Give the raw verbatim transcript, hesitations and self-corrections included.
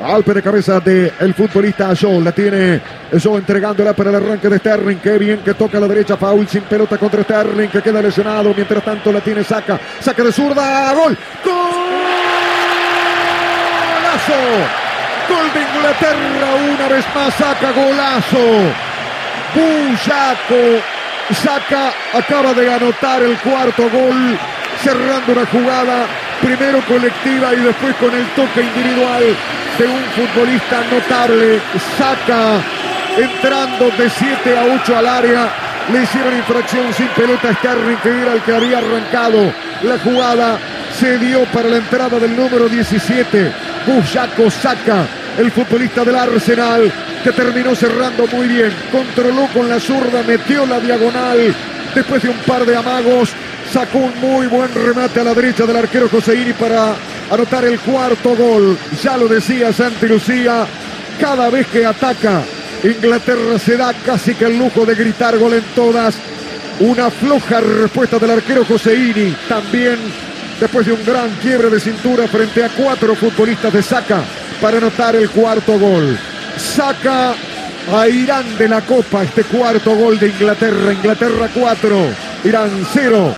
Golpe de cabeza del futbolista Joe. La tiene Joe entregándola para el arranque de Sterling. Qué bien que toca a la derecha. Foul sin pelota contra Sterling, que queda lesionado. Mientras tanto la tiene Saka. Saca de zurda. Gol. ¡Golazo! Gol de Inglaterra. Una vez más Saka. Golazo. Buyaco. Saka acaba de anotar el cuarto gol. Cerrando una jugada. Primero colectiva y después con el toque individual de un futbolista notable. Saka entrando de siete a ocho al área. Le hicieron infracción sin pelota a Sterling, que era el que había arrancado la jugada. Se dio para la entrada del número diecisiete. Buyaco Saka, el futbolista del Arsenal, que terminó cerrando muy bien. Controló con la zurda, metió la diagonal. Después de un par de amagos, sacó un muy buen remate a la derecha del arquero Hosseini para anotar el cuarto gol. Ya lo decía Santi Lucía, cada vez que ataca Inglaterra se da casi que el lujo de gritar gol en todas. Una floja respuesta del arquero Hosseini, también después de un gran quiebre de cintura frente a cuatro futbolistas de Saka para anotar el cuarto gol. Saca a Irán de la Copa este cuarto gol de Inglaterra. Inglaterra cuatro, Irán cero.